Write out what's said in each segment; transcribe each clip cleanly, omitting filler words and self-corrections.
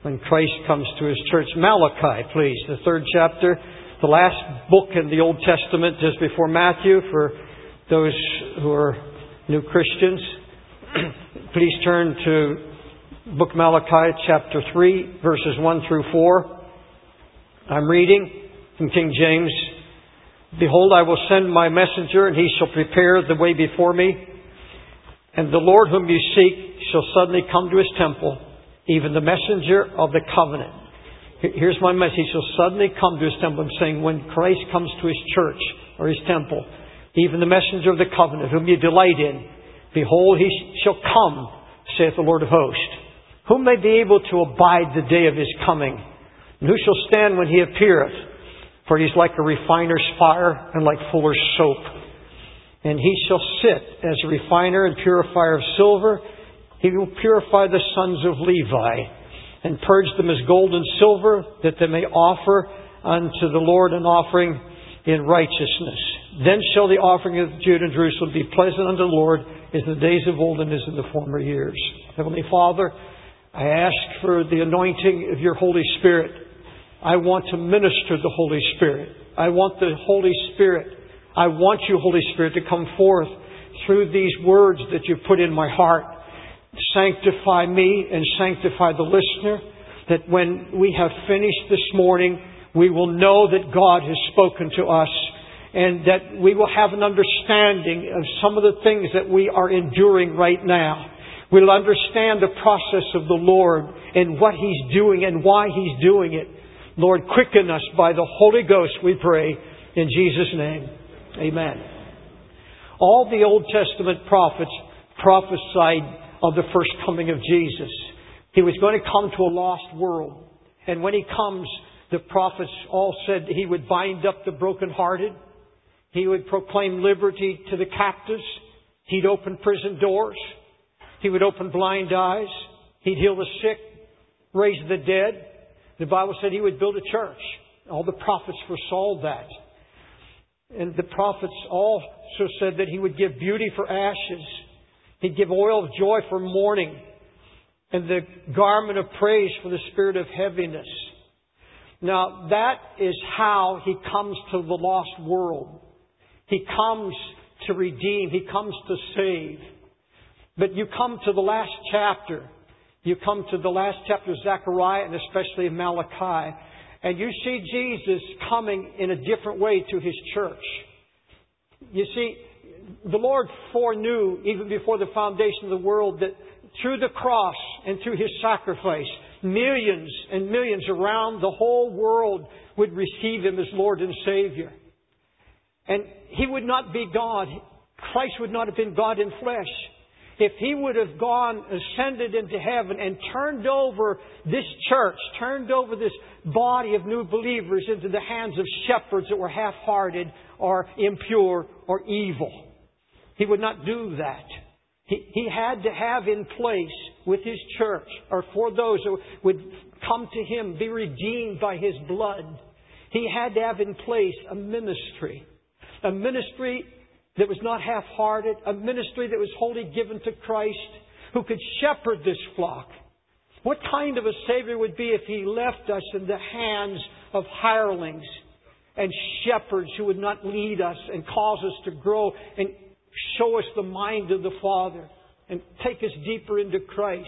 when Christ comes to His church. Malachi, please, the 3rd chapter, the last book in the Old Testament, just before Matthew, for those who are new Christians. Please turn to book Malachi, chapter 3, verses 1 through 4. I'm reading from King James. Behold, I will send my messenger, and he shall prepare the way before me. And the Lord whom you seek shall suddenly come to His temple, even the messenger of the covenant. Here's my message. He shall suddenly come to His temple. I'm saying when Christ comes to His church or His temple, even the messenger of the covenant, whom you delight in, behold, He shall come, saith the Lord of hosts. Who may be able to abide the day of His coming? And who shall stand when He appeareth? For He's like a refiner's fire and like fuller's soap. And He shall sit as a refiner and purifier of silver. He will purify the sons of Levi and purge them as gold and silver, that they may offer unto the Lord an offering in righteousness. Then shall the offering of Judah and Jerusalem be pleasant unto the Lord, as in the days of old and as in the former years. Heavenly Father, I ask for the anointing of Your Holy Spirit. I want to minister the Holy Spirit. I want the Holy Spirit. I want You, Holy Spirit, to come forth through these words that You've put in my heart. Sanctify me and sanctify the listener, that when we have finished this morning, we will know that God has spoken to us, and that we will have an understanding of some of the things that we are enduring right now. We'll understand the process of the Lord and what He's doing and why He's doing it. Lord, quicken us by the Holy Ghost, we pray, in Jesus' name. Amen. All the Old Testament prophets prophesied of the first coming of Jesus. He was going to come to a lost world. And when He comes, the prophets all said He would bind up the brokenhearted. He would proclaim liberty to the captives. He'd open prison doors. He would open blind eyes. He'd heal the sick, raise the dead. The Bible said He would build a church. All the prophets foresaw that. And the prophets also said that He would give beauty for ashes. He'd give oil of joy for mourning, and the garment of praise for the spirit of heaviness. Now, that is how He comes to the lost world. He comes to redeem. He comes to save. But you come to the last chapter. You come to the last chapter of Zechariah and especially of Malachi, and you see Jesus coming in a different way to His church. You see, the Lord foreknew, even before the foundation of the world, that through the cross and through His sacrifice, millions and millions around the whole world would receive Him as Lord and Savior. And He would not be God. Christ would not have been God in flesh if He would have gone, ascended into heaven and turned over this church, turned over this body of new believers into the hands of shepherds that were half-hearted or impure or evil. He would not do that. He had to have in place with His church, or for those who would come to Him, be redeemed by His blood. He had to have in place a ministry. A ministry that was not half-hearted. A ministry that was wholly given to Christ, who could shepherd this flock. What kind of a Savior would be if He left us in the hands of hirelings and shepherds who would not lead us and cause us to grow and show us the mind of the Father and take us deeper into Christ?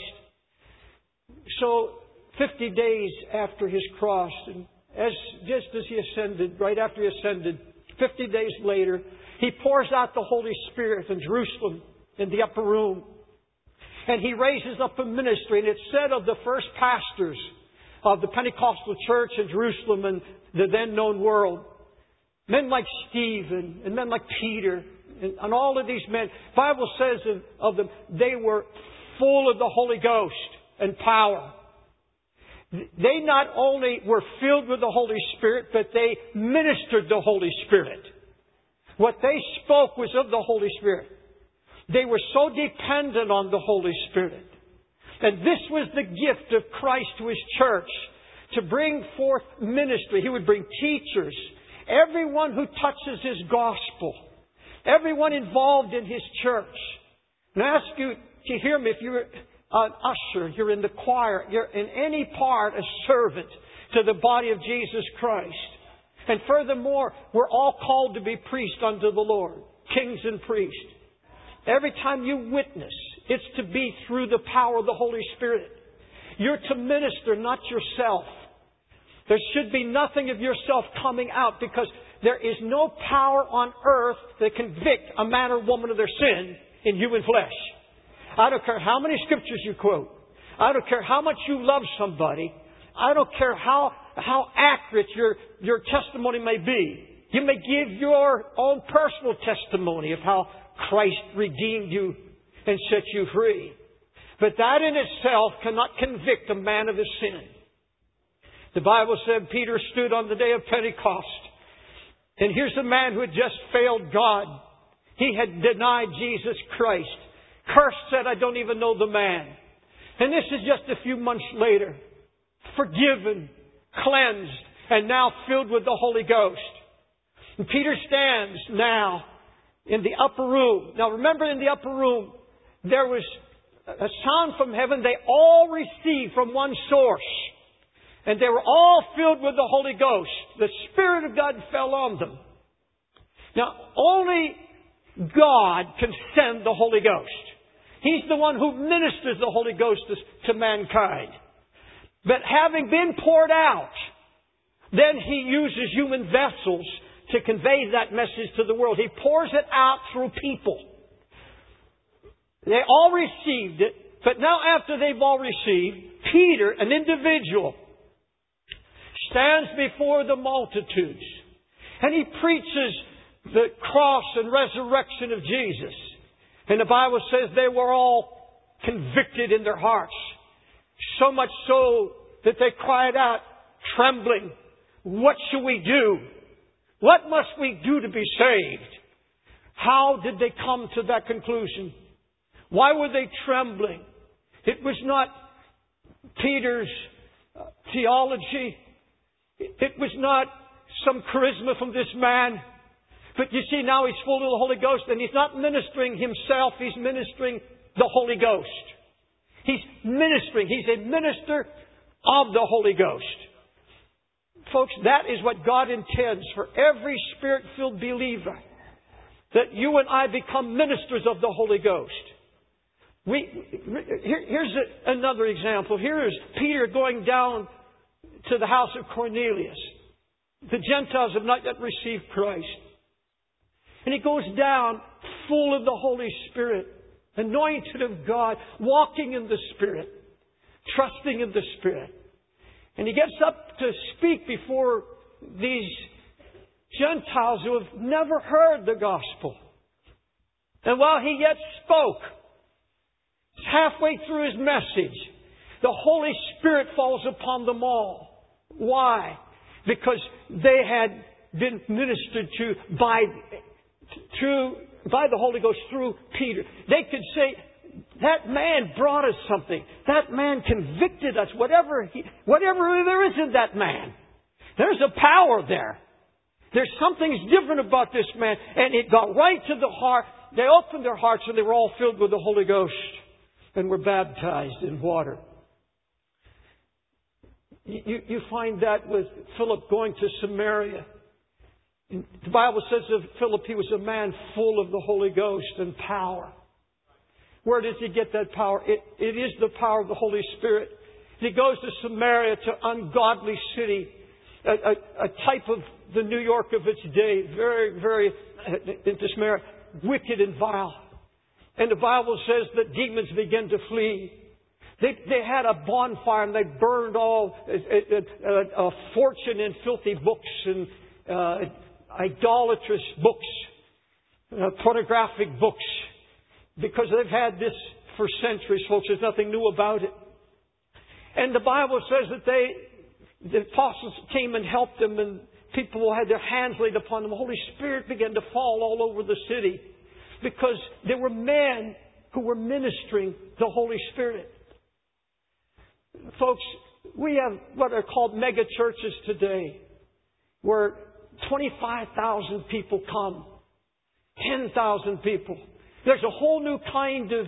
So, 50 days after His cross, and just as He ascended, right after He ascended, 50 days later, He pours out the Holy Spirit in Jerusalem, in the upper room. And He raises up a ministry. And it's said of the first pastors of the Pentecostal church in Jerusalem and the then known world, men like Stephen and men like Peter and all of these men, the Bible says of them, they were full of the Holy Ghost and power. They not only were filled with the Holy Spirit, but they ministered the Holy Spirit. What they spoke was of the Holy Spirit. They were so dependent on the Holy Spirit. And this was the gift of Christ to His church, to bring forth ministry. He would bring teachers, everyone who touches His gospel, everyone involved in His church. And I ask you to hear me, if you're an usher, you're in the choir, you're in any part a servant to the body of Jesus Christ. And furthermore, we're all called to be priests unto the Lord, kings and priests. Every time you witness, it's to be through the power of the Holy Spirit. You're to minister, not yourself. There should be nothing of yourself coming out, because there is no power on earth that can convict a man or woman of their sin in human flesh. I don't care how many scriptures you quote. I don't care how much you love somebody. I don't care how accurate your testimony may be. You may give your own personal testimony of how Christ redeemed you and set you free. But that in itself cannot convict a man of his sin. The Bible said Peter stood on the day of Pentecost. And here's a man who had just failed God. He had denied Jesus Christ. Cursed, said, I don't even know the man. And this is just a few months later. Forgiven, cleansed, and now filled with the Holy Ghost. And Peter stands now in the upper room. Now remember, in the upper room, there was a sound from heaven. They all received from one source. And they were all filled with the Holy Ghost. The Spirit of God fell on them. Now, only God can send the Holy Ghost. He's the one who ministers the Holy Ghost to mankind. But having been poured out, then He uses human vessels to convey that message to the world. He pours it out through people. They all received it. But now after they've all received, Peter, an individual, stands before the multitudes. And he preaches the cross and resurrection of Jesus. And the Bible says they were all convicted in their hearts. So much so that they cried out, trembling, what shall we do? What must we do to be saved? How did they come to that conclusion? Why were they trembling? It was not Peter's theology. It was not some charisma from this man. But you see, now he's full of the Holy Ghost, and he's not ministering himself, he's ministering the Holy Ghost. He's ministering. He's a minister of the Holy Ghost. Folks, that is what God intends for every Spirit-filled believer. That you and I become ministers of the Holy Ghost. Here's another example. Here is Peter going down to the house of Cornelius. The Gentiles have not yet received Christ. And he goes down full of the Holy Spirit, anointed of God, walking in the Spirit, trusting in the Spirit. And he gets up to speak before these Gentiles who have never heard the gospel. And while he yet spoke, halfway through his message, the Holy Spirit falls upon them all. Why? Because they had been ministered to by the Holy Ghost through Peter. They could say, that man brought us something. That man convicted us. Whatever there is in that man. There's a power there. There's something different about this man. And it got right to the heart. They opened their hearts and they were all filled with the Holy Ghost and were baptized in water. You find that with Philip going to Samaria. The Bible says of Philip, he was a man full of the Holy Ghost and power. Where does he get that power? It is the power of the Holy Spirit. He goes to Samaria, to ungodly city, a type of the New York of its day, very, very, into Samaria, wicked and vile. And the Bible says that demons began to flee. They had a bonfire and they burned all a fortune in filthy books and idolatrous books, pornographic books, because they've had this for centuries, folks. There's nothing new about it. And the Bible says that the apostles came and helped them, and people had their hands laid upon them. The Holy Spirit began to fall all over the city because there were men who were ministering the Holy Spirit. Folks, we have what are called mega churches today, where 25,000 people come, 10,000 people. There's a whole new kind of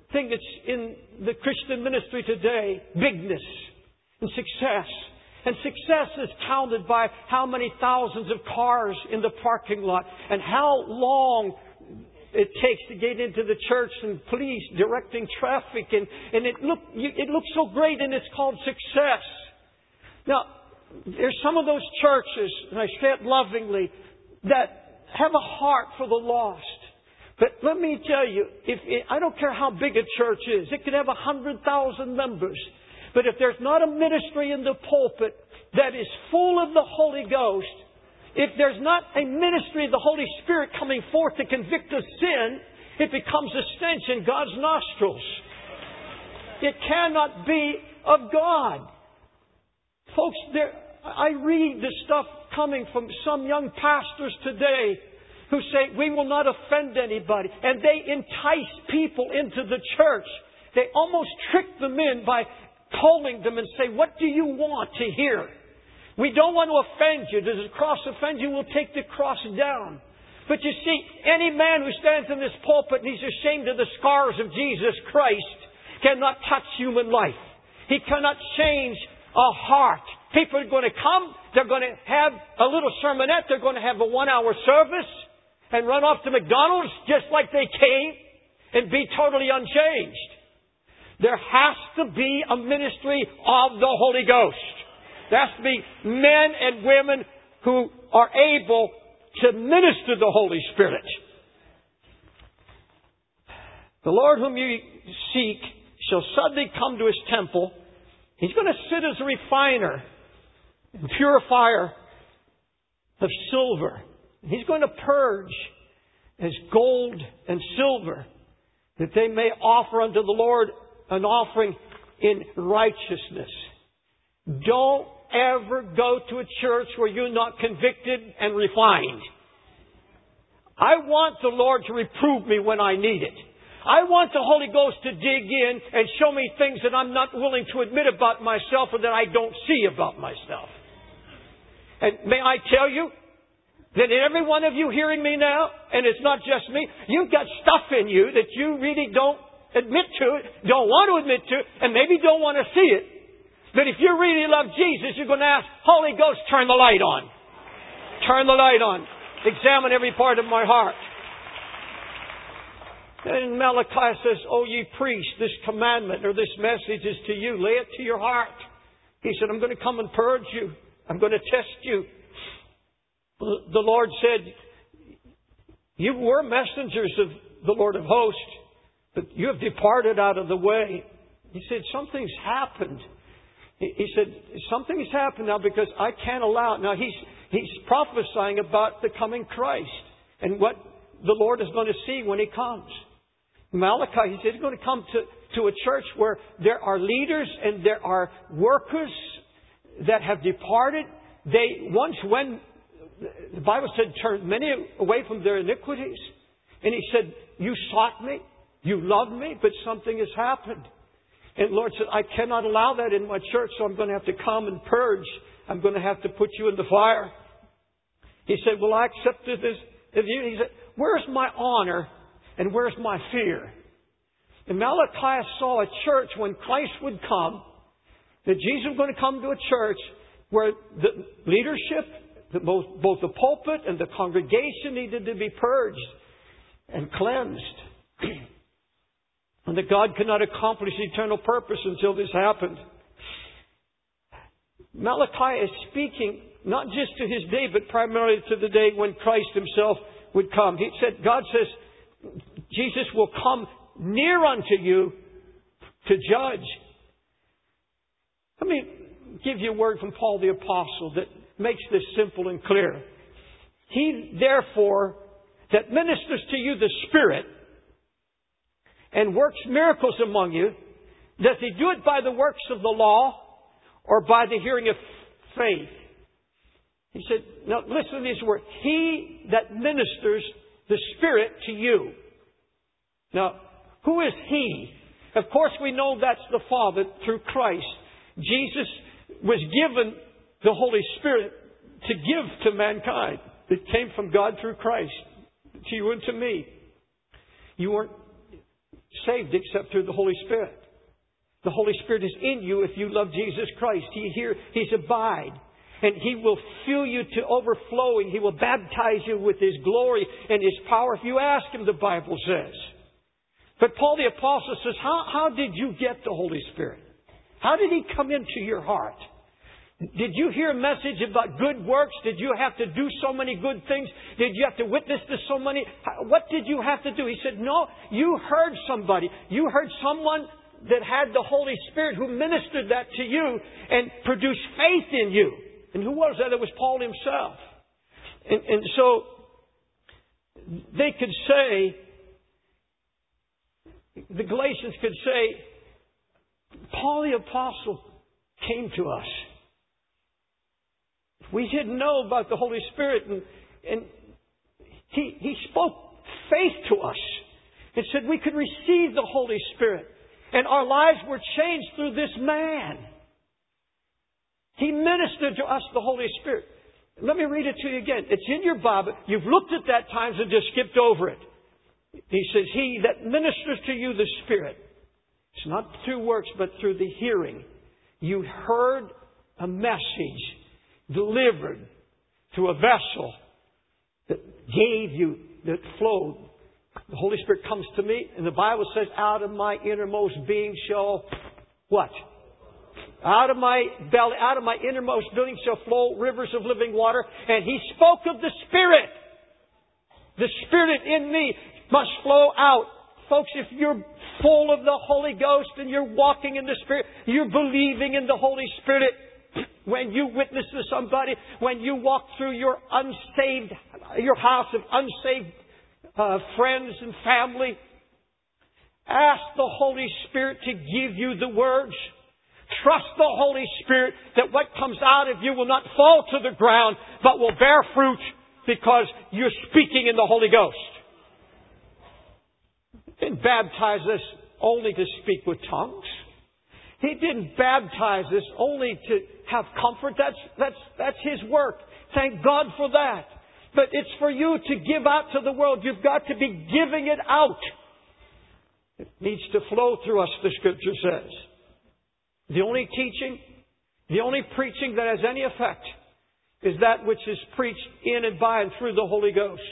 thing that's in the Christian ministry today, bigness and success. And success is counted by how many thousands of cars in the parking lot and how long it takes to get into the church and police directing traffic. And it looks so great and it's called success. Now, there's some of those churches, and I say it lovingly, that have a heart for the lost. But let me tell you, I don't care how big a church is. It could have 100,000 members. But if there's not a ministry in the pulpit that is full of the Holy Ghost, if there's not a ministry of the Holy Spirit coming forth to convict of sin, it becomes a stench in God's nostrils. It cannot be of God. Folks, I read the stuff coming from some young pastors today who say, we will not offend anybody. And they entice people into the church. They almost trick them in by polling them and say, what do you want to hear? We don't want to offend you. Does the cross offend you? We'll take the cross down. But you see, any man who stands in this pulpit and he's ashamed of the scars of Jesus Christ cannot touch human life. He cannot change a heart. People are going to come. They're going to have a little sermonette. They're going to have a 1-hour service and run off to McDonald's just like they came and be totally unchanged. There has to be a ministry of the Holy Ghost. There has to be men and women who are able to minister the Holy Spirit. The Lord whom you seek shall suddenly come to His temple. He's going to sit as a refiner and purifier of silver. He's going to purge as gold and silver, that they may offer unto the Lord an offering in righteousness. Don't ever go to a church where you're not convicted and refined. I want the Lord to reprove me when I need it. I want the Holy Ghost to dig in and show me things that I'm not willing to admit about myself or that I don't see about myself. And may I tell you that every one of you hearing me now, and it's not just me, you've got stuff in you that you really don't admit to it, don't want to admit to it, and maybe don't want to see it. But if you really love Jesus, you're going to ask, Holy Ghost, turn the light on. Turn the light on. Examine every part of my heart. And Malachi says, O ye priests, this commandment or this message is to you. Lay it to your heart. He said, I'm going to come and purge you. I'm going to test you. The Lord said, you were messengers of the Lord of hosts, but you have departed out of the way. He said, something's happened. He said, something has happened now because I can't allow it. Now, he's prophesying about the coming Christ and what the Lord is going to see when He comes. Malachi, he said, he's going to come to a church where there are leaders and there are workers that have departed. They once went, the Bible said, turned many away from their iniquities. And He said, you sought me, you loved me, but something has happened. And the Lord said, I cannot allow that in my church, so I'm going to have to come and purge. I'm going to have to put you in the fire. He said, well, I accepted this of you. He said, where's my honor and where's my fear? And Malachi saw a church when Christ would come, that Jesus was going to come to a church where the leadership, both the pulpit and the congregation needed to be purged and cleansed. And that God could not accomplish eternal purpose until this happened. Malachi is speaking not just to his day, but primarily to the day when Christ Himself would come. He said, God says, Jesus will come near unto you to judge. Let me give you a word from Paul the Apostle that makes this simple and clear. He, therefore, that ministers to you the Spirit and works miracles among you, does He do it by the works of the law or by the hearing of faith? He said, now listen to these words. He that ministers the Spirit to you. Now, who is He? Of course we know that's the Father through Christ. Jesus was given the Holy Spirit to give to mankind. It came from God through Christ. To you and to me. saved except through the Holy Spirit. The Holy Spirit is in you if you love Jesus Christ. He's abide. And He will fill you to overflowing. He will baptize you with His glory and His power if you ask Him, the Bible says. But Paul the Apostle says, how did you get the Holy Spirit? How did He come into your heart? Did you hear a message about good works? Did you have to do so many good things? Did you have to witness to so many? What did you have to do? He said, no, you heard somebody. You heard someone that had the Holy Spirit who ministered that to you and produced faith in you. And who was that? It was Paul himself. And so they could say, the Galatians could say, Paul the Apostle came to us. We didn't know about the Holy Spirit, and he spoke faith to us and said we could receive the Holy Spirit. And our lives were changed through this man. He ministered to us the Holy Spirit. Let me read it to you again. It's in your Bible. You've looked at that times and just skipped over it. He says, He that ministers to you the Spirit. It's not through works, but through the hearing. You heard a message delivered to a vessel that gave you, that flowed. The Holy Spirit comes to me, and the Bible says, out of my innermost being shall, what? Out of my belly, out of my innermost being shall flow rivers of living water. And He spoke of the Spirit. The Spirit in me must flow out. Folks, if you're full of the Holy Ghost and you're walking in the Spirit, you're believing in the Holy Spirit, when you witness to somebody, when you walk through your house of unsaved friends and family, ask the Holy Spirit to give you the words. Trust the Holy Spirit that what comes out of you will not fall to the ground, but will bear fruit because you're speaking in the Holy Ghost. He didn't baptize us only to speak with tongues. He didn't baptize us only to have comfort. That's His work. Thank God for that. But it's for you to give out to the world. You've got to be giving it out. It needs to flow through us, the Scripture says. The only teaching, the only preaching that has any effect is that which is preached in and by and through the Holy Ghost.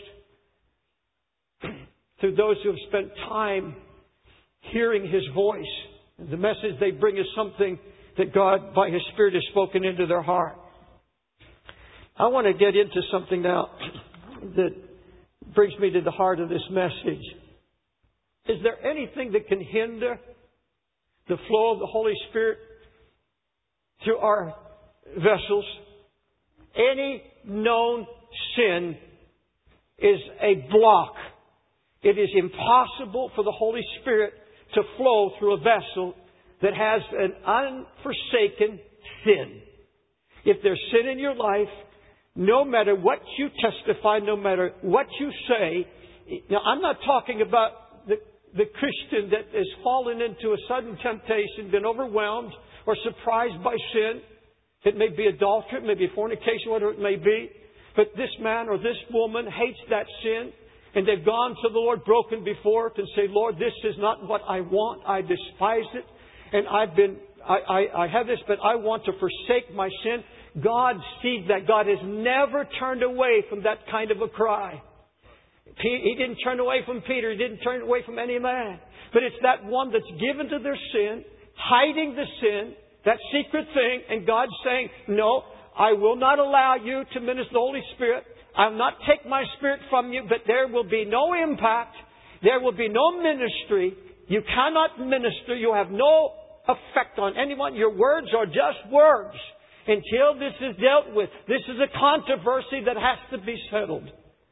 Through those who have spent time hearing His voice. The message they bring is something that God, by His Spirit, has spoken into their heart. I want to get into something now that brings me to the heart of this message. Is there anything that can hinder the flow of the Holy Spirit through our vessels? Any known sin is a block. It is impossible for the Holy Spirit to flow through a vessel that has an unforsaken sin. If there's sin in your life, no matter what you testify, no matter what you say, now I'm not talking about the Christian that has fallen into a sudden temptation, been overwhelmed or surprised by sin. It may be adultery, it may be fornication, whatever it may be. But this man or this woman hates that sin. And they've gone to the Lord broken before it and say, Lord, this is not what I want. I despise it. And I have this, but I want to forsake my sin. God sees that. God has never turned away from that kind of a cry. He didn't turn away from Peter. He didn't turn away from any man. But it's that one that's given to their sin, hiding the sin, that secret thing, and God's saying, no, I will not allow you to minister the Holy Spirit. I will not take my Spirit from you, but there will be no impact. There will be no ministry. You cannot minister. You have no effect on anyone. Your words are just words until this is dealt with. This is a controversy that has to be settled.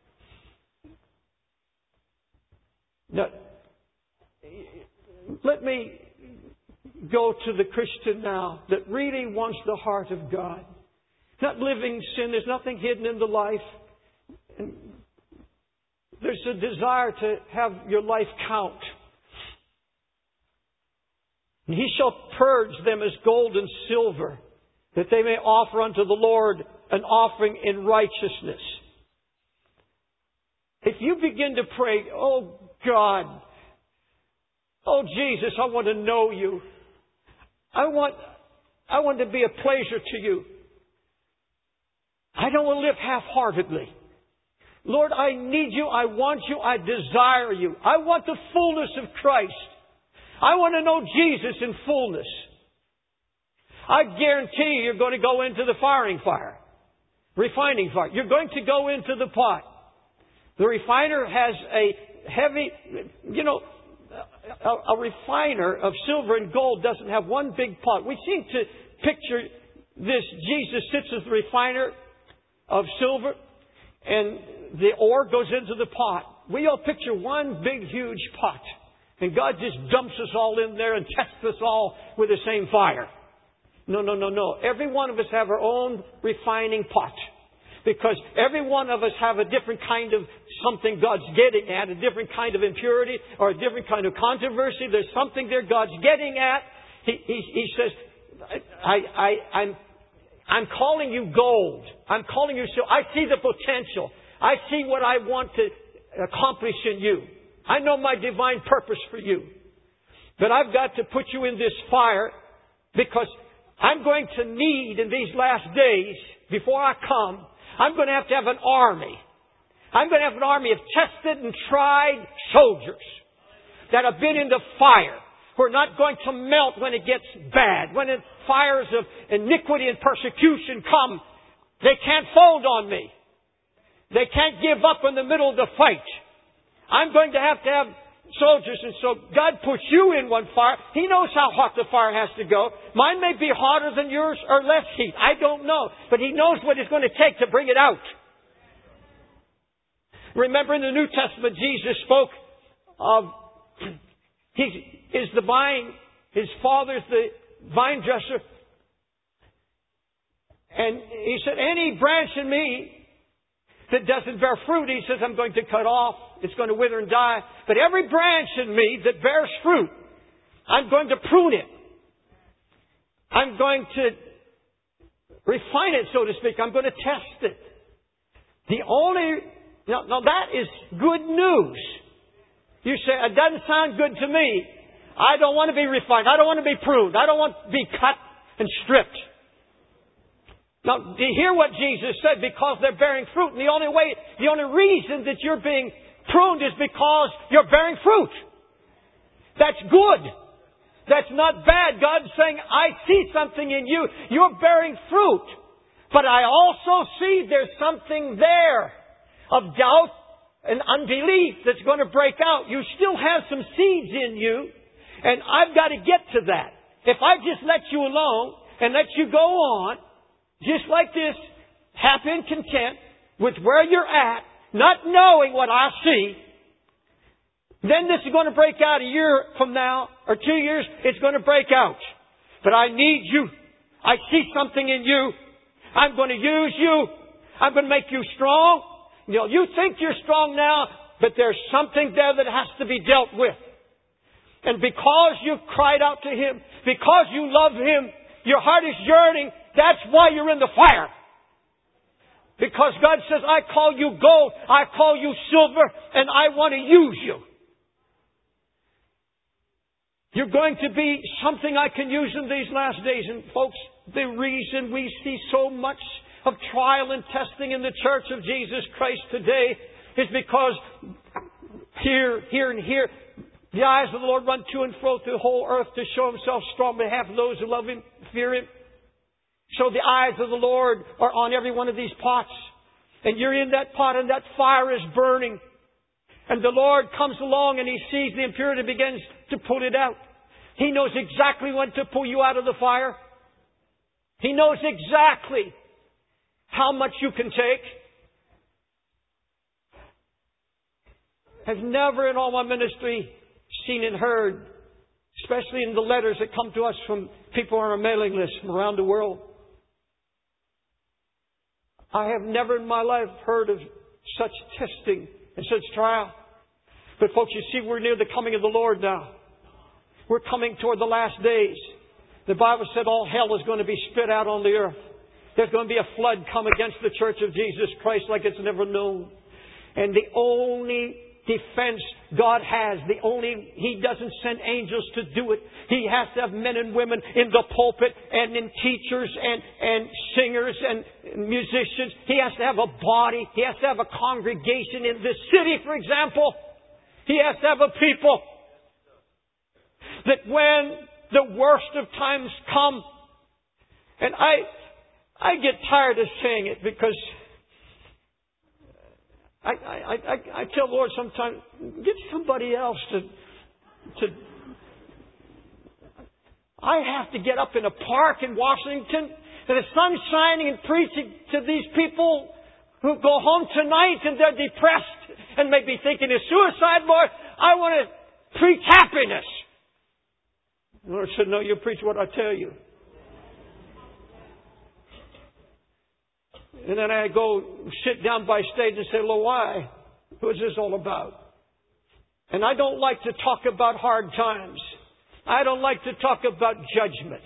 Now, let me go to the Christian now that really wants the heart of God. Not living sin. There's nothing hidden in the life. And there's a desire to have your life count. And He shall purge them as gold and silver, that they may offer unto the Lord an offering in righteousness. If you begin to pray, oh God, Oh, Jesus, I want to know You. I want to be a pleasure to You. I don't want to live half-heartedly. Lord, I need You. I want You. I desire You. I want the fullness of Christ. I want to know Jesus in fullness. I guarantee you're going to go into the refining fire. You're going to go into the pot. The refiner has a heavy, a refiner of silver and gold doesn't have one big pot. We seem to picture this. Jesus sits as the refiner of silver and the ore goes into the pot. We all picture one big, huge pot. And God just dumps us all in there and tests us all with the same fire. No. Every one of us have our own refining pot. Because every one of us have a different kind of something God's getting at, a different kind of impurity or a different kind of controversy. There's something there God's getting at. He says, I'm calling you gold. I'm calling you silver. I see the potential. I see what I want to accomplish in you. I know my divine purpose for you. But I've got to put you in this fire because I'm going to need in these last days, before I come, I'm going to have an army. I'm going to have an army of tested and tried soldiers that have been in the fire, who are not going to melt when it gets bad. When the fires of iniquity and persecution come, they can't fold on me. They can't give up in the middle of the fight. I'm going to have soldiers. And so God puts you in one fire. He knows how hot the fire has to go. Mine may be hotter than yours or less heat. I don't know. But He knows what it's going to take to bring it out. Remember in the New Testament, Jesus spoke of He is the vine. His Father's the vine dresser. And He said, any branch in me that doesn't bear fruit, He says, I'm going to cut off. It's going to wither and die. But every branch in me that bears fruit, I'm going to prune it. I'm going to refine it, so to speak. I'm going to test it. Now that is good news. You say, it doesn't sound good to me. I don't want to be refined. I don't want to be pruned. I don't want to be cut and stripped. Now, do you hear what Jesus said? Because they're bearing fruit. And the only reason that you're being pruned is because you're bearing fruit. That's good. That's not bad. God's saying, I see something in you. You're bearing fruit. But I also see there's something there of doubt and unbelief that's going to break out. You still have some seeds in you. And I've got to get to that. If I just let you alone and let you go on, just like this, happy and content with where you're at, not knowing what I see, then this is going to break out a year from now, or 2 years, it's going to break out. But I need you. I see something in you. I'm going to use you. I'm going to make you strong. You think you're strong now, but there's something there that has to be dealt with. And because you've cried out to Him, because you love Him, your heart is yearning, that's why you're in the fire. Because God says, I call you gold, I call you silver, and I want to use you. You're going to be something I can use in these last days. And folks, the reason we see so much of trial and testing in the Church of Jesus Christ today is because here, and here, the eyes of the Lord run to and fro through the whole earth to show Himself strong on behalf of those who love Him, fear Him. So the eyes of the Lord are on every one of these pots. And you're in that pot and that fire is burning. And the Lord comes along and He sees the impurity and begins to pull it out. He knows exactly when to pull you out of the fire. He knows exactly how much you can take. I've never in all my ministry seen and heard, especially in the letters that come to us from people on our mailing list from around the world. I have never in my life heard of such testing and such trial. But folks, you see, we're near the coming of the Lord now. We're coming toward the last days. The Bible said all hell is going to be spit out on the earth. There's going to be a flood come against the Church of Jesus Christ like it's never known. And the only defense God has. He doesn't send angels to do it. He has to have men and women in the pulpit and in teachers and singers and musicians. He has to have a body. He has to have a congregation in this city, for example. He has to have a people that when the worst of times come, and I get tired of saying it because I tell the Lord sometimes, get somebody else to. I have to get up in a park in Washington and the sun's shining and preaching to these people who go home tonight and they're depressed and may be thinking of suicide. Lord, I want to preach happiness. The Lord said, no, you preach what I tell you. And then I go sit down by stage and say, Lord, why? What is this all about? And I don't like to talk about hard times. I don't like to talk about judgment.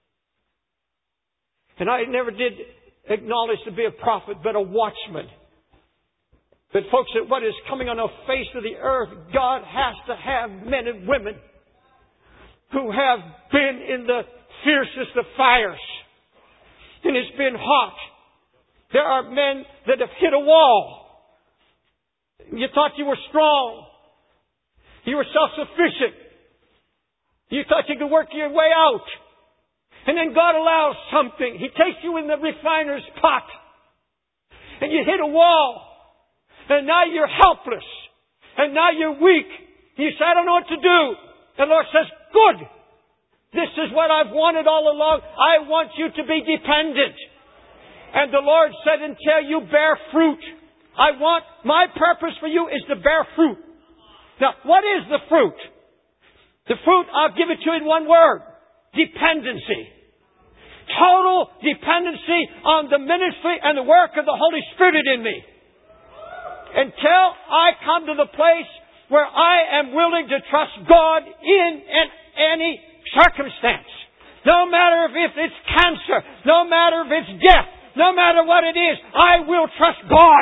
And I never did acknowledge to be a prophet, but a watchman. But folks, at what is coming on the face of the earth, God has to have men and women who have been in the fiercest of fires. And it's been hot. There are men that have hit a wall. You thought you were strong. You were self-sufficient. You thought you could work your way out. And then God allows something. He takes you in the refiner's pot. And you hit a wall. And now you're helpless. And now you're weak. You say, I don't know what to do. The Lord says, good. This is what I've wanted all along. I want you to be dependent. And the Lord said, until you bear fruit, my purpose for you is to bear fruit. Now, what is the fruit? The fruit, I'll give it to you in one word. Dependency. Total dependency on the ministry and the work of the Holy Spirit in me. Until I come to the place where I am willing to trust God in any circumstance. No matter if it's cancer, no matter if it's death, no matter what it is, I will trust God.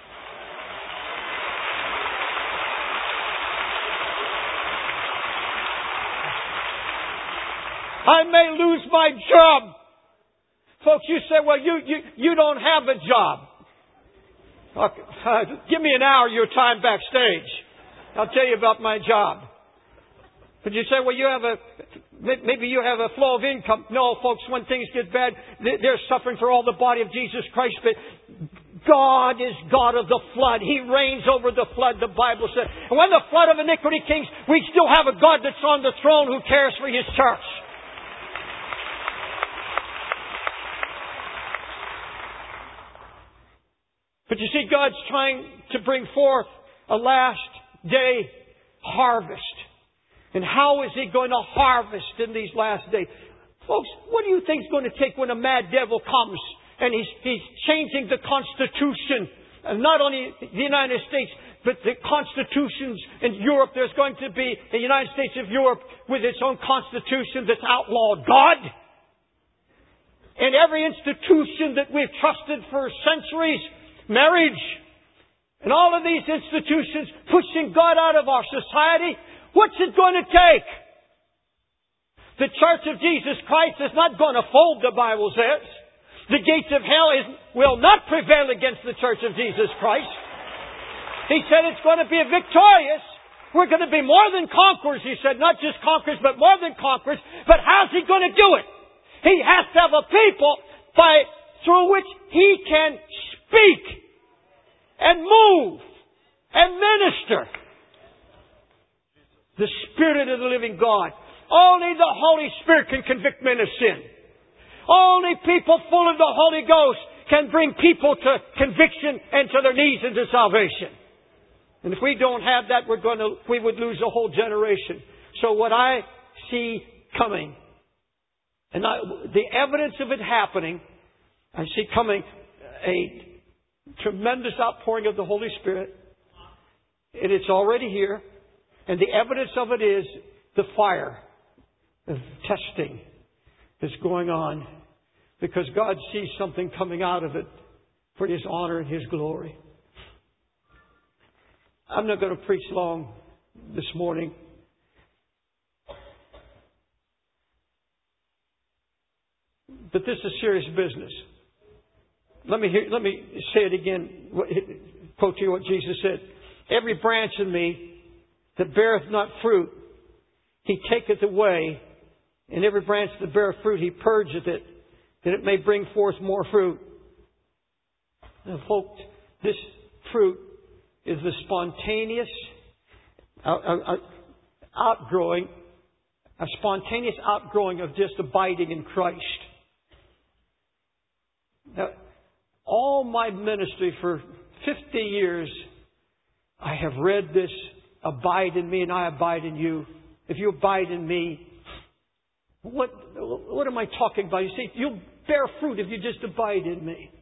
I may lose my job. Folks, you say, well, you don't have a job. Okay. Give me an hour of your time backstage. I'll tell you about my job. But you say, well, maybe you have a flow of income. No, folks, when things get bad, they're suffering for all the body of Jesus Christ. But God is God of the flood. He reigns over the flood, the Bible said. And when the flood of iniquity kings, we still have a God that's on the throne who cares for His church. But you see, God's trying to bring forth a last day harvest. And how is He going to harvest in these last days? Folks, what do you think is going to take when a mad devil comes and he's changing the Constitution? And not only the United States, but the constitutions in Europe. There's going to be the United States of Europe with its own constitution that's outlawed God. And every institution that we've trusted for centuries, marriage, and all of these institutions pushing God out of our society. What's it going to take? The Church of Jesus Christ is not going to fold, the Bible says. The gates of hell will not prevail against the Church of Jesus Christ. He said it's going to be victorious. We're going to be more than conquerors, He said. Not just conquerors, but more than conquerors. But how's He going to do it? He has to have a people through which He can speak and move and minister. The Spirit of the living God. Only the Holy Spirit can convict men of sin. Only people full of the Holy Ghost can bring people to conviction and to their knees into salvation. And if we don't have that, we would lose a whole generation. So what I see coming, and the evidence of it happening, I see coming a tremendous outpouring of the Holy Spirit. And it's already here. And the evidence of it is the fire of testing that's going on. Because God sees something coming out of it for His honor and His glory. I'm not going to preach long this morning. But this is serious business. Let me say it again. Quote to you what Jesus said. Every branch in me that beareth not fruit, He taketh away. And every branch that beareth fruit, He purgeth it, that it may bring forth more fruit. And folks, this fruit is the spontaneous outgrowing, a spontaneous outgrowing of just abiding in Christ. Now, all my ministry for 50 years, I have read this, abide in me and I abide in you. If you abide in me, what am I talking about? You see, you'll bear fruit if you just abide in me.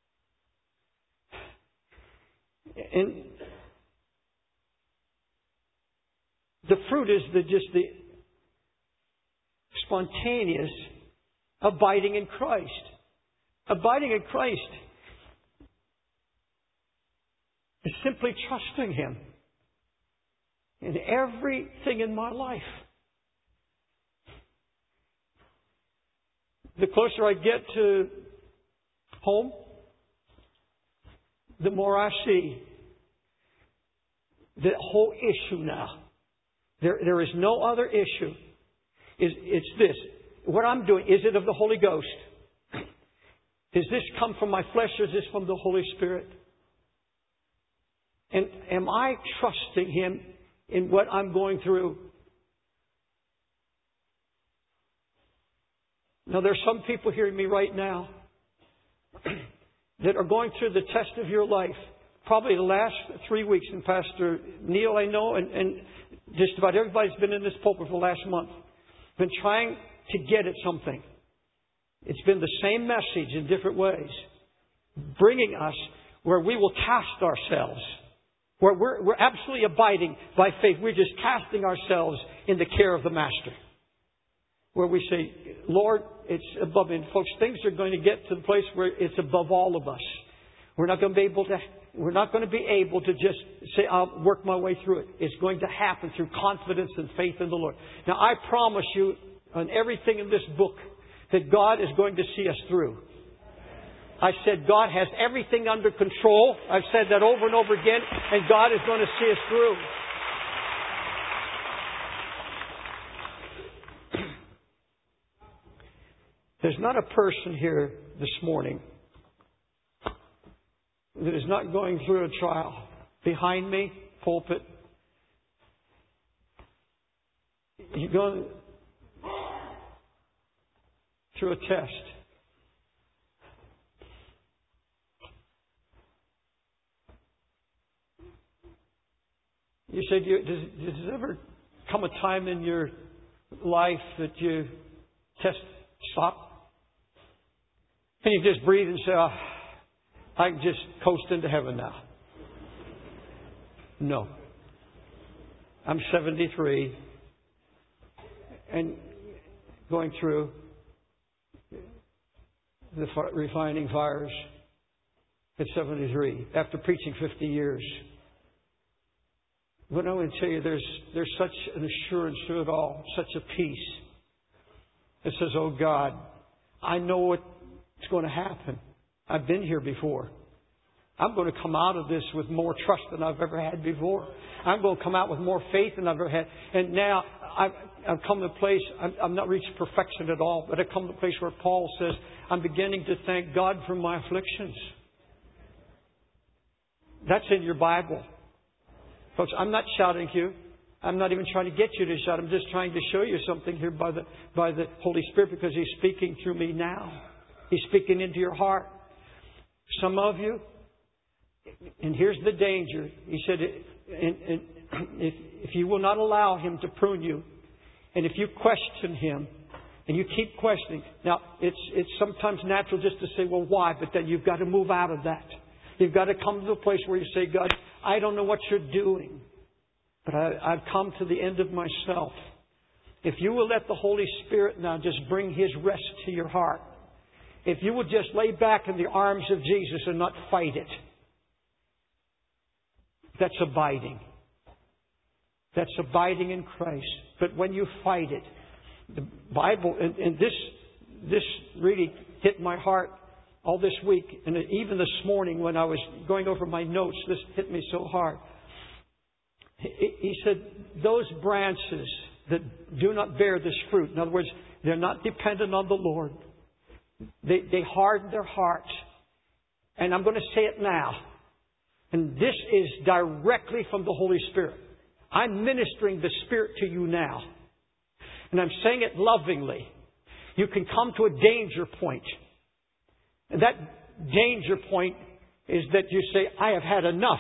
And the fruit is just the spontaneous abiding in Christ. Abiding in Christ is simply trusting Him in everything in my life. The closer I get to home, the more I see the whole issue now. There is no other issue. It's this. What I'm doing, is it of the Holy Ghost? Does this come from my flesh or is this from the Holy Spirit? And am I trusting Him in what I'm going through? Now, there's some people hearing me right now that are going through the test of your life. Probably the last 3 weeks, and Pastor Neil, I know, and just about everybody's been in this pulpit for the last month, been trying to get at something. It's been the same message in different ways, bringing us where we will cast ourselves, where we're absolutely abiding by faith. We're just casting ourselves in the care of the Master. Where we say, Lord, it's above me. And folks, things are going to get to the place where it's above all of us. We're not going to be able to just say, I'll work my way through it. It's going to happen through confidence and faith in the Lord. Now, I promise you on everything in this book that God is going to see us through. I said God has everything under control. I've said that over and over again, and God is going to see us through. There's not a person here this morning that is not going through a trial. Behind me, pulpit, you're going through a test. You said, does there ever come a time in your life that you test stop? And you just breathe and say, I can just coast into heaven now. No. I'm 73 and going through the refining fires at 73 after preaching 50 years. But I want to tell you, there's such an assurance through it all, such a peace. It says, oh God, I know what's going to happen. I've been here before. I'm going to come out of this with more trust than I've ever had before. I'm going to come out with more faith than I've ever had. And now I've come to a place, I've not reached perfection at all, but I've come to a place where Paul says, I'm beginning to thank God for my afflictions. That's in your Bible. Folks, I'm not shouting to you. I'm not even trying to get you to shout. I'm just trying to show you something here by the Holy Spirit, because He's speaking through me now. He's speaking into your heart. Some of you, and here's the danger. He said, if you will not allow Him to prune you, and if you question Him, and you keep questioning. Now, it's sometimes natural just to say, well, why? But then you've got to move out of that. You've got to come to a place where you say, God, I don't know what You're doing, but I've come to the end of myself. If you will let the Holy Spirit now just bring His rest to your heart, if you will just lay back in the arms of Jesus and not fight it. That's abiding. That's abiding in Christ. But when you fight it, the Bible, and this really hit my heart all this week, and even this morning when I was going over my notes, this hit me so hard. He said, those branches that do not bear this fruit, in other words, they're not dependent on the Lord. They harden their hearts. And I'm going to say it now. And this is directly from the Holy Spirit. I'm ministering the Spirit to you now. And I'm saying it lovingly. You can come to a danger point. And that danger point is that you say, I have had enough.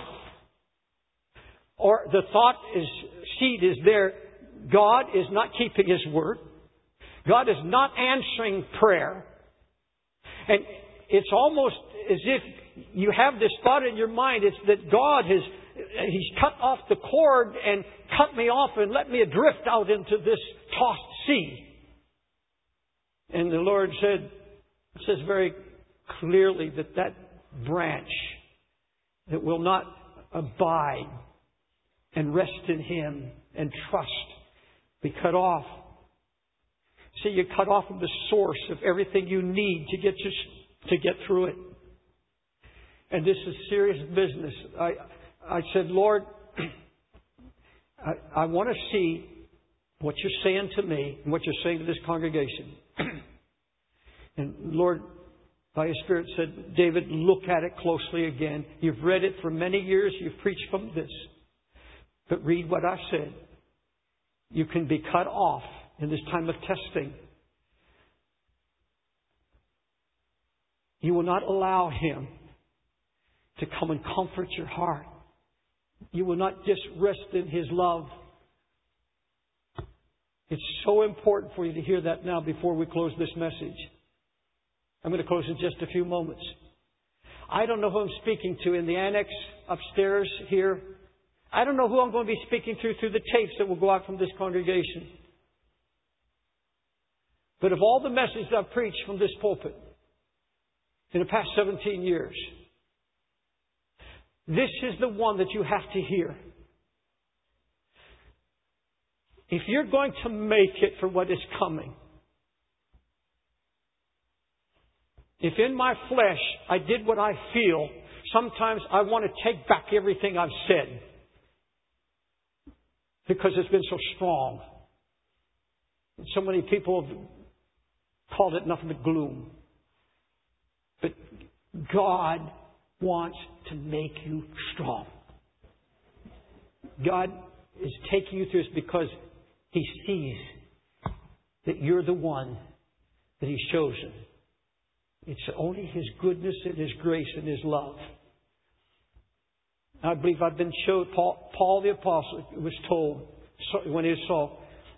Or the thought is, seed is there. God is not keeping His word. God is not answering prayer. And it's almost as if you have this thought in your mind. It's that God He's cut off the cord and cut me off and let me adrift out into this tossed sea. And the Lord says very clearly that branch that will not abide and rest in Him and trust be cut off. See, you cut off from the source of everything you need to get through it. And this is serious business. I said, Lord, I want to see what you're saying to me and what you're saying to this congregation. And Lord, by His Spirit said, David, look at it closely again. You've read it for many years. You've preached from this. But read what I said. You can be cut off in this time of testing. You will not allow Him to come and comfort your heart. You will not just rest in His love. It's so important for you to hear that now before we close this message. I'm going to close in just a few moments. I don't know who I'm speaking to in the annex upstairs here. I don't know who I'm going to be speaking through the tapes that will go out from this congregation. But of all the messages I've preached from this pulpit in the past 17 years, this is the one that you have to hear. If you're going to make it for what is coming, if in my flesh I did what I feel, sometimes I want to take back everything I've said because it's been so strong. And so many people have called it nothing but gloom. But God wants to make you strong. God is taking you through this because He sees that you're the one that He's chosen. It's only His goodness and His grace and His love. I believe I've been showed, Paul the Apostle was told when he saw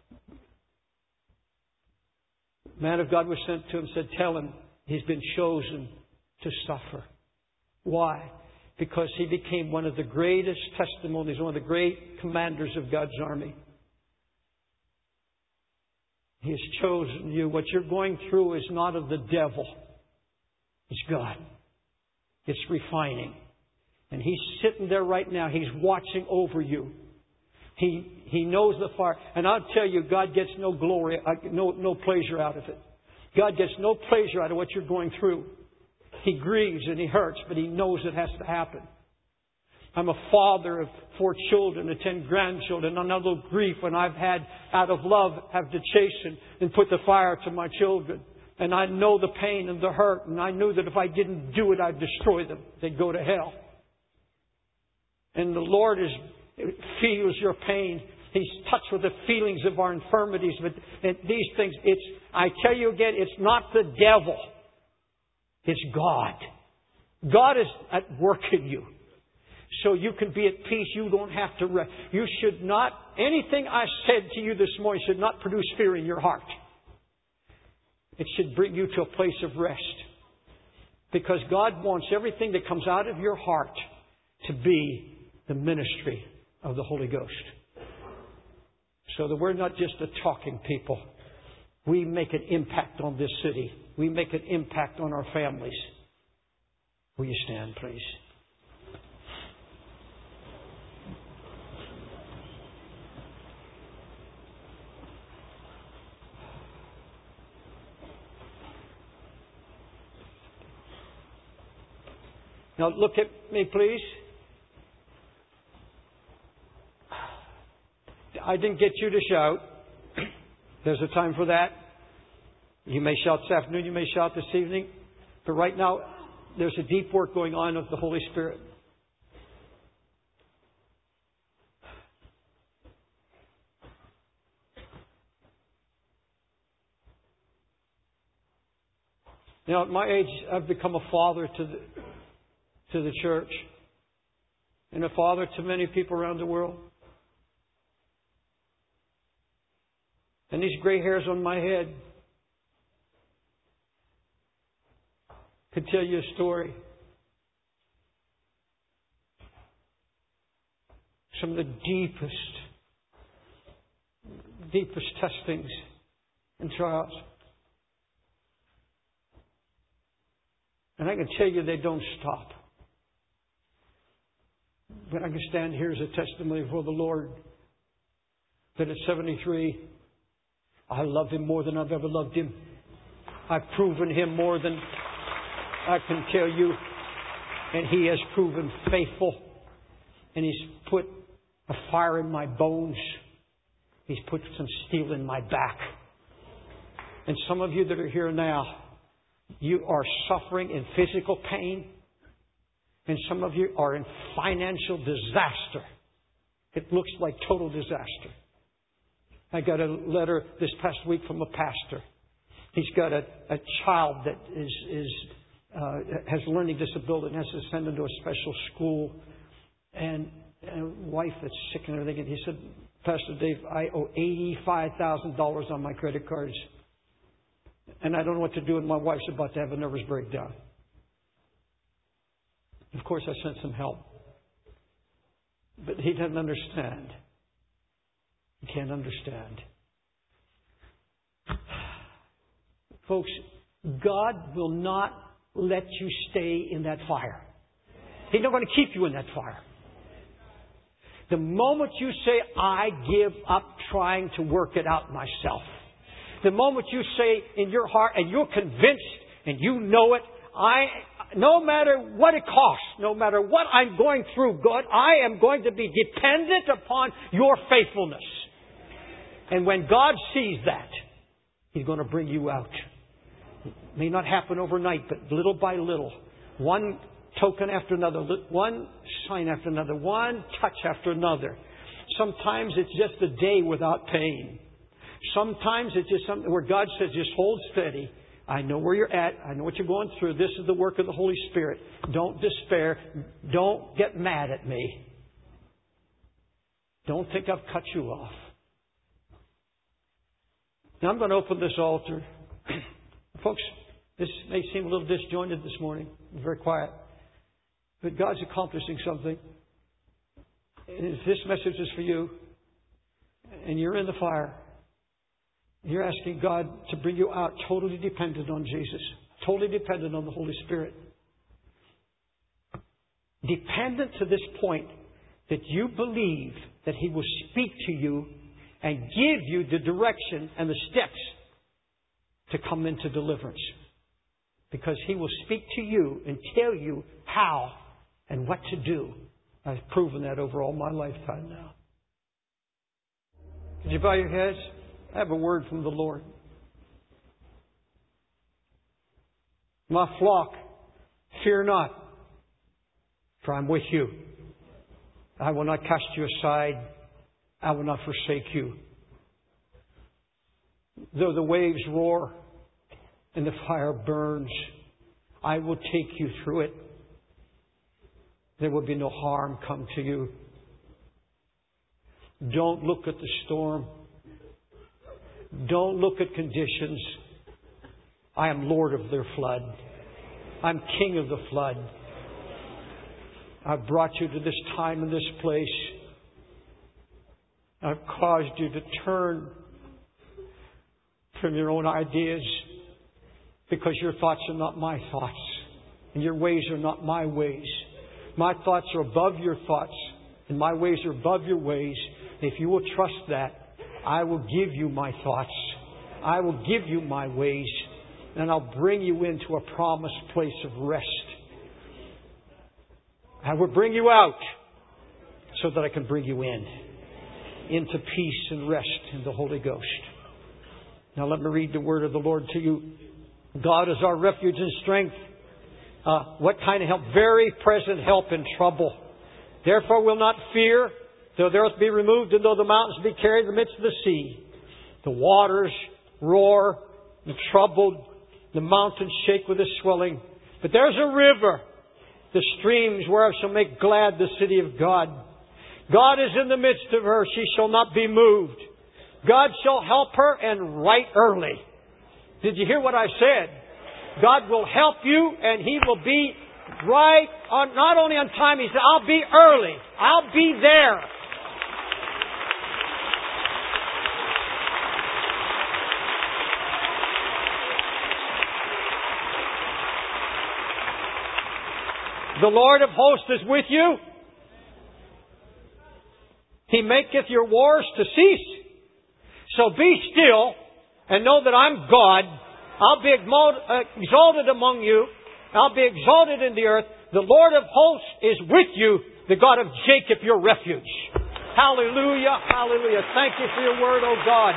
man of God was sent to him, said, tell him he's been chosen to suffer. Why? Because he became one of the greatest testimonies, one of the great commanders of God's army. He has chosen you. What you're going through is not of the devil. It's God. It's refining. And He's sitting there right now. He's watching over you. He knows the fire. And I'll tell you, God gets no glory, no pleasure out of it. God gets no pleasure out of what you're going through. He grieves and He hurts, but He knows it has to happen. I'm a father of 4 children and 10 grandchildren. I know the grief when I've had, out of love, have to chasten and put the fire to my children. And I know the pain and the hurt. And I knew that if I didn't do it, I'd destroy them. They'd go to hell. And the Lord feels your pain. He's touched with the feelings of our infirmities. But these things, I tell you again, it's not the devil. It's God. God is at work in you. So you can be at peace. You don't have to rest. You should not, anything I said to you this morning should not produce fear in your heart. It should bring you to a place of rest. Because God wants everything that comes out of your heart to be the ministry of the Holy Ghost. So that we're not just a talking people. We make an impact on this city. We make an impact on our families. Will you stand, please? Now look at me, please. I didn't get you to shout. There's a time for that. You may shout this afternoon, you may shout this evening. But right now, there's a deep work going on of the Holy Spirit. At my age, I've become a father to the church and a father to many people around the world. And these gray hairs on my head could tell you a story. Some of the deepest testings and trials. And I can tell you they don't stop. But I can stand here as a testimony for the Lord that at 73, I love Him more than I've ever loved Him. I've proven Him more than I can tell you. And He has proven faithful. And He's put a fire in my bones. He's put some steel in my back. And some of you that are here now, you are suffering in physical pain. And some of you are in financial disaster. It looks like total disaster. I got a letter this past week from a pastor. He's got a child that has learning disability and has to send him to a special school. And a wife that's sick and everything. And he said, Pastor Dave, I owe $85,000 on my credit cards. And I don't know what to do, and my wife's about to have a nervous breakdown. Of course, I sent some help. But he doesn't understand. He can't understand. Folks, God will not let you stay in that fire. He's not going to keep you in that fire. The moment you say, I give up trying to work it out myself. The moment you say in your heart, and you're convinced, and you know it, no matter what it costs, no matter what I'm going through, God, I am going to be dependent upon your faithfulness. And when God sees that, He's going to bring you out. It may not happen overnight, but little by little, one token after another, one sign after another, one touch after another. Sometimes it's just a day without pain. Sometimes it's just something where God says, just hold steady. I know where you're at. I know what you're going through. This is the work of the Holy Spirit. Don't despair. Don't get mad at me. Don't think I've cut you off. Now I'm going to open this altar. Folks, this may seem a little disjointed this morning. It's very quiet. But God's accomplishing something. And if this message is for you, and you're in the fire, you're asking God to bring you out totally dependent on Jesus. Totally dependent on the Holy Spirit. Dependent to this point that you believe that He will speak to you and give you the direction and the steps to come into deliverance. Because He will speak to you and tell you how and what to do. I've proven that over all my lifetime now. Could you bow your heads? I have a word from the Lord. My flock, fear not, for I'm with you. I will not cast you aside. I will not forsake you. Though the waves roar and the fire burns, I will take you through it. There will be no harm come to you. Don't look at the storm. Don't look at conditions. I am Lord of their flood. I'm King of the flood. I've brought you to this time and this place. I've caused you to turn from your own ideas because your thoughts are not my thoughts and your ways are not my ways. My thoughts are above your thoughts and my ways are above your ways. If you will trust that, I will give you my thoughts. I will give you my ways. And I'll bring you into a promised place of rest. I will bring you out so that I can bring you into peace and rest in the Holy Ghost. Now let me read the word of the Lord to you. God is our refuge and strength. What kind of help? Very present help in trouble. Therefore we'll not fear, though the earth be removed, and though the mountains be carried in the midst of the sea. The waters roar, and troubled, the mountains shake with the swelling. But there's a river, the streams whereof shall make glad the city of God. God is in the midst of her, she shall not be moved. God shall help her, and right early. Did you hear what I said? God will help you, and He will be right on, not only on time. He said, I'll be early. I'll be there. The Lord of hosts is with you. He maketh your wars to cease. So be still and know that I'm God. I'll be exalted among you. I'll be exalted in the earth. The Lord of hosts is with you, the God of Jacob, your refuge. Hallelujah, hallelujah. Thank you for your word, O God.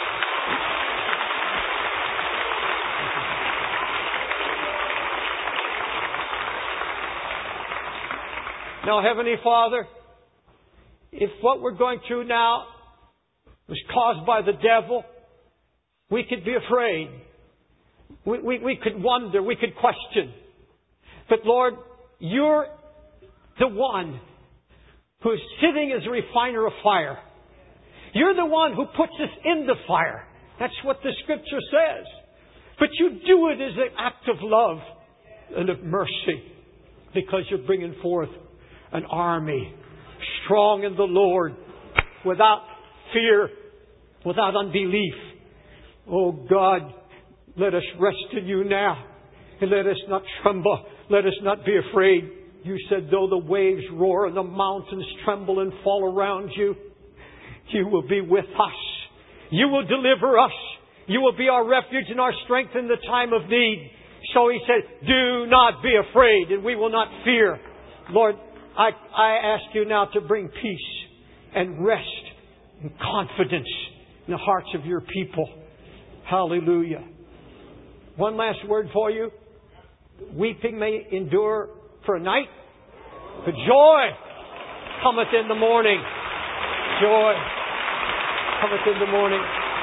Now, Heavenly Father, if what we're going through now was caused by the devil, we could be afraid. We could wonder. We could question. But Lord, You're the one who is sitting as a refiner of fire. You're the one who puts us in the fire. That's what the Scripture says. But you do it as an act of love and of mercy, because you're bringing forth an army strong in the Lord, without fear, without unbelief. Oh God, let us rest in you now, and let us not tremble. Let us not be afraid. You said, though the waves roar and the mountains tremble and fall around you, you will be with us. You will deliver us. You will be our refuge and our strength in the time of need. So He said, do not be afraid, and we will not fear. Lord, I ask you now to bring peace and rest and confidence in the hearts of your people. Hallelujah. One last word for you. Weeping may endure for a night, but joy cometh in the morning. Joy cometh in the morning.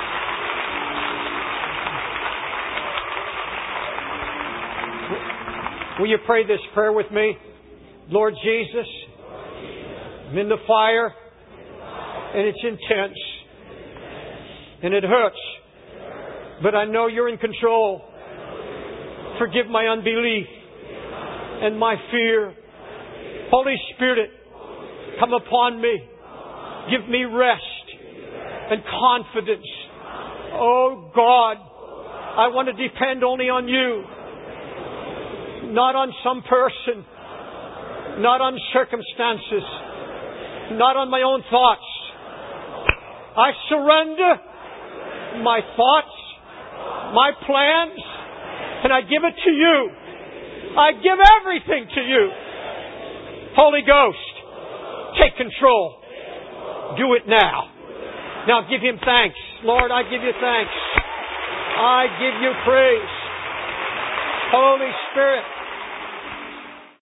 Will you pray this prayer with me? Lord Jesus, I'm in the fire, and it's intense, and it hurts, but I know you're in control. Forgive my unbelief and my fear. Holy Spirit, come upon me. Give me rest and confidence. Oh God, I want to depend only on you. Not on some person. Not on circumstances. Not on my own thoughts. I surrender my thoughts, my plans, and I give it to you. I give everything to you. Holy Ghost, take control. Do it now. Now give Him thanks. Lord, I give you thanks. I give you praise. Holy Spirit,